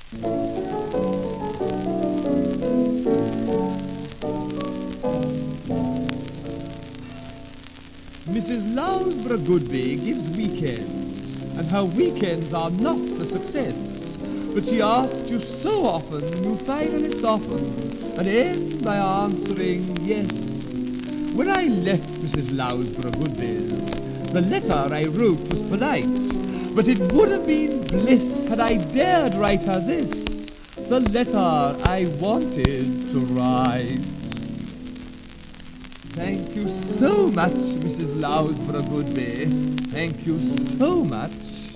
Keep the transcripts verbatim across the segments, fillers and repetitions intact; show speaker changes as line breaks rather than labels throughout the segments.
Missus Loughborough Goodby gives weekends, and her weekends are not a success. But she asks you so often, you finally soften, and end by answering yes. When I left Missus Loughborough Goodby's, the letter I wrote was polite, but it would have been bliss had I dared write her this, the letter I wanted to write. Thank you so much, Missus Loughborough Goodby. Thank you so much.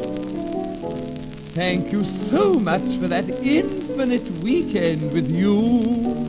Thank you so much for that infinite weekend with you.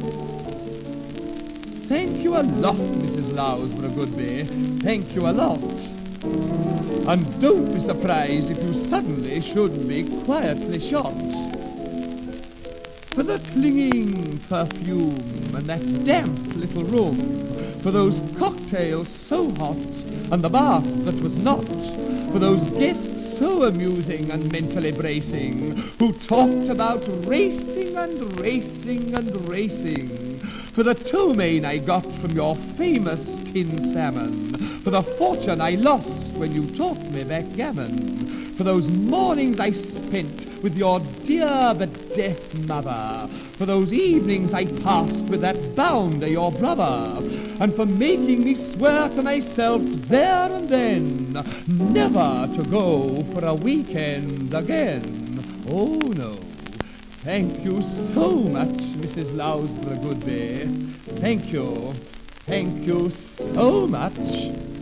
Thank you a lot, Missus Loughborough Goodby. Thank you a lot. And don't be surprised if you suddenly should be quietly shot. For the clinging perfume and that damp little room, for those cocktails so hot, and the bath that was not, for those guests so amusing and mentally bracing, who talked about racing and racing and racing, for the ptomaine I got from your famous tin salmon, for the fortune I lost when you taught me backgammon, for those mornings I spent with your dear but deaf mother, for those evenings I passed with that bounder, your brother, and for making me swear to myself there and then never to go for a weekend again. Oh, no. Thank you so much, Missus Loughborough Goodby. Thank you. Thank you so much.